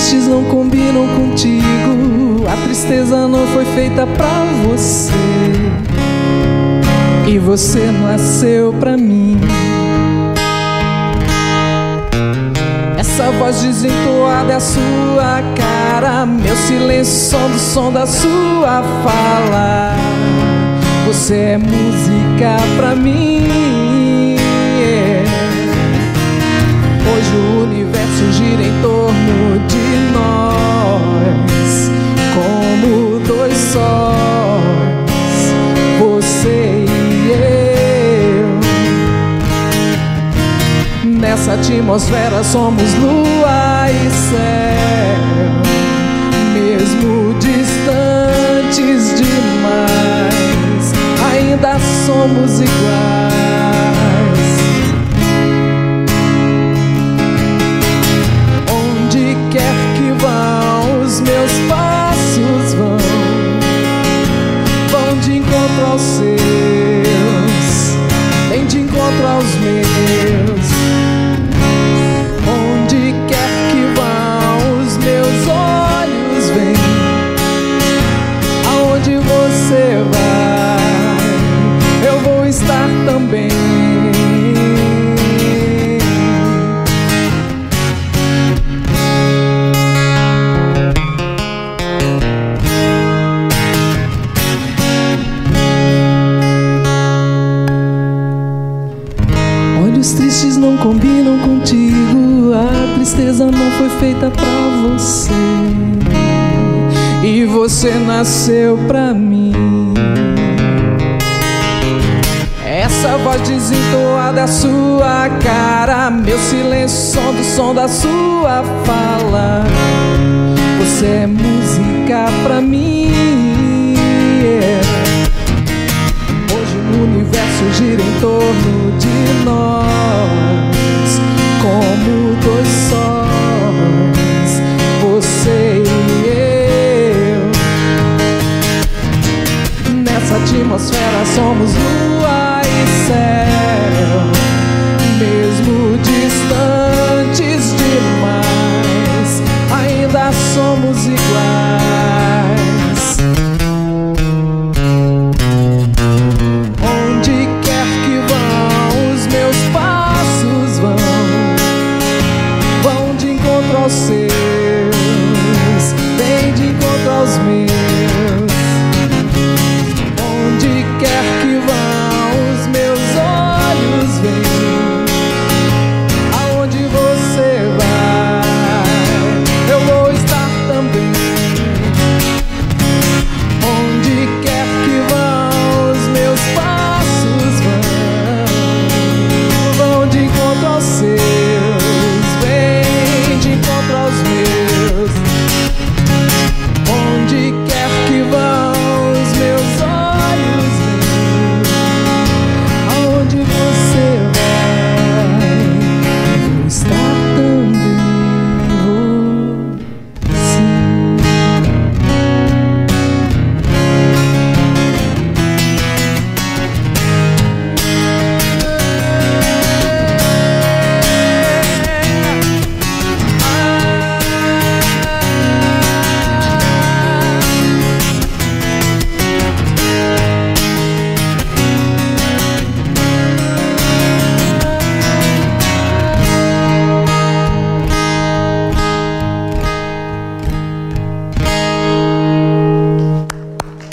tristes não combinam contigo. A tristeza não foi feita pra você, e você nasceu pra mim. Essa voz desentoada é a sua cara, meu silêncio som do som da sua fala. Você é música pra mim. Hoje o universo gira em torno de nós, como dois sóis, você e eu. Nessa atmosfera somos lua e céu, mesmo distantes demais, ainda somos iguais. Onde quer que vão, os meus passos vão de encontro aos seus, vem de encontro aos meus. Onde quer que vão, os meus olhos vêm, aonde você vai, eu vou estar também. Olhos tristes não combinam contigo. A tristeza não foi feita pra você, e você nasceu pra mim. Essa voz desentoada é a sua cara, meu silêncio som do som da sua fala. Você é música pra mim. Hoje o universo gira em torno de nós, como dois sóis, você e eu. Nessa atmosfera somos lua e céu, mesmo distantes demais, ainda somos